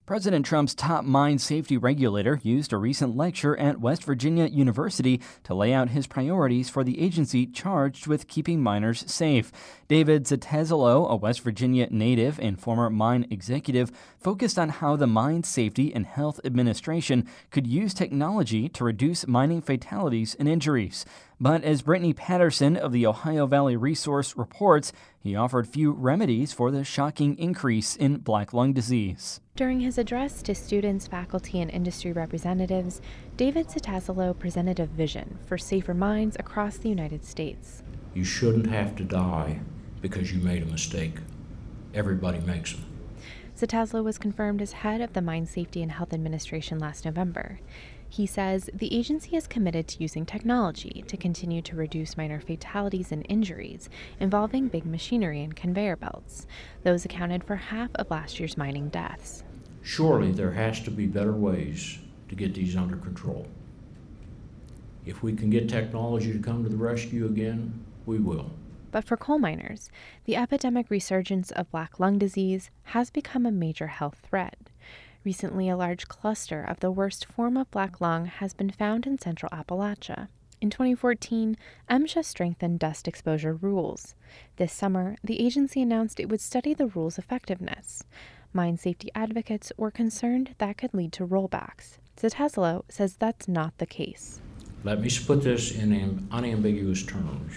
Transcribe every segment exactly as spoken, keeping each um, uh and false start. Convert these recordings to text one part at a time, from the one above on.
President Trump's top mine safety regulator used a recent lecture at West Virginia University to lay out his priorities for the agency charged with keeping miners safe. David Zetezalo, a West Virginia native and former mine executive, focused on how the Mine Safety and Health Administration could use technology to reduce mining fatalities and injuries. But as Brittany Patterson of the Ohio Valley Resource reports, he offered few remedies for the shocking increase in black lung disease. During his address to students, faculty, and industry representatives, David Zetezalo presented a vision for safer mines across the United States. You shouldn't have to die because you made a mistake. Everybody makes them. Zetezalo was confirmed as head of the Mine Safety and Health Administration last November. He says the agency is committed to using technology to continue to reduce miner fatalities and injuries involving big machinery and conveyor belts. Those accounted for half of last year's mining deaths. Surely there has to be better ways to get these under control. If we can get technology to come to the rescue again, we will. But for coal miners, the epidemic resurgence of black lung disease has become a major health threat. Recently, a large cluster of the worst form of black lung has been found in central Appalachia. In twenty fourteen, MSHA strengthened dust exposure rules. This summer, the agency announced it would study the rules' effectiveness. Mine safety advocates were concerned that could lead to rollbacks. Zetezalo says that's not the case. Let me put this in unambiguous terms.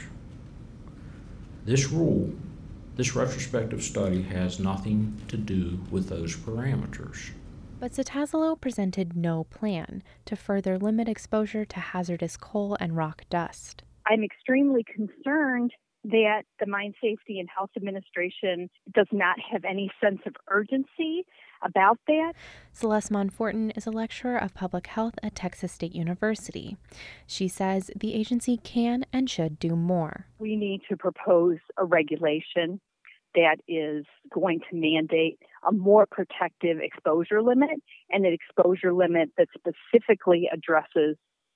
This rule, this retrospective study, has nothing to do with those parameters. But Zetezalo presented no plan to further limit exposure to hazardous coal and rock dust. I'm extremely concerned that the Mine Safety and Health Administration does not have any sense of urgency about that. Celeste Monforton is a lecturer of public health at Texas State University. She says the agency can and should do more. We need to propose a regulation that is going to mandate a more protective exposure limit, and an exposure limit that specifically addresses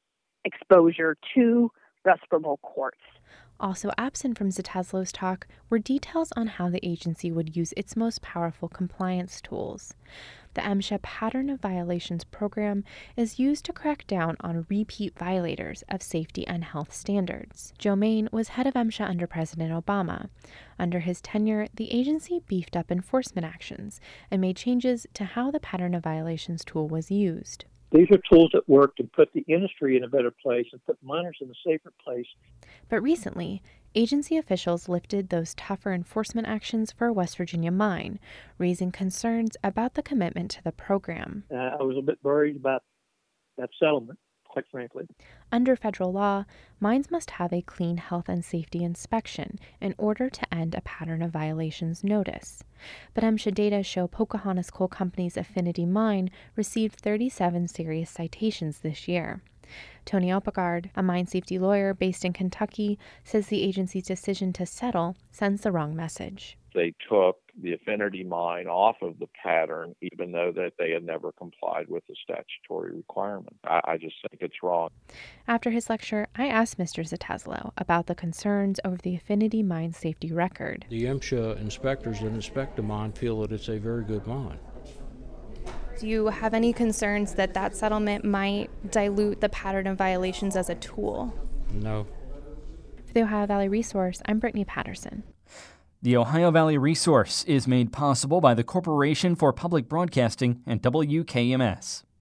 exposure to respirable quartz. Also absent from Zetezalo's talk were details on how the agency would use its most powerful compliance tools. The MSHA Pattern of Violations program is used to crack down on repeat violators of safety and health standards. Joe Main was head of MSHA under President Obama. Under his tenure, the agency beefed up enforcement actions and made changes to how the Pattern of Violations tool was used. These are tools that work to put the industry in a better place and put miners in a safer place. But recently, agency officials lifted those tougher enforcement actions for a West Virginia mine, raising concerns about the commitment to the program. Uh, I was a bit worried about that settlement, quite frankly. Under federal law, mines must have a clean health and safety inspection in order to end a pattern of violations notice. But MSHA data show Pocahontas Coal Company's Affinity Mine received thirty-seven serious citations this year. Tony Oppegaard, a mine safety lawyer based in Kentucky, says the agency's decision to settle sends the wrong message. They took the Affinity Mine off of the pattern, even though that they had never complied with the statutory requirement. I, I just think it's wrong. After his lecture, I asked Mister Zetezalo about the concerns over the Affinity Mine safety record. The MSHA inspectors that inspect the mine feel that it's a very good mine. Do you have any concerns that that settlement might dilute the pattern of violations as a tool? No. For the Ohio Valley Resource, I'm Brittany Patterson. The Ohio Valley Resource is made possible by the Corporation for Public Broadcasting and W K M S.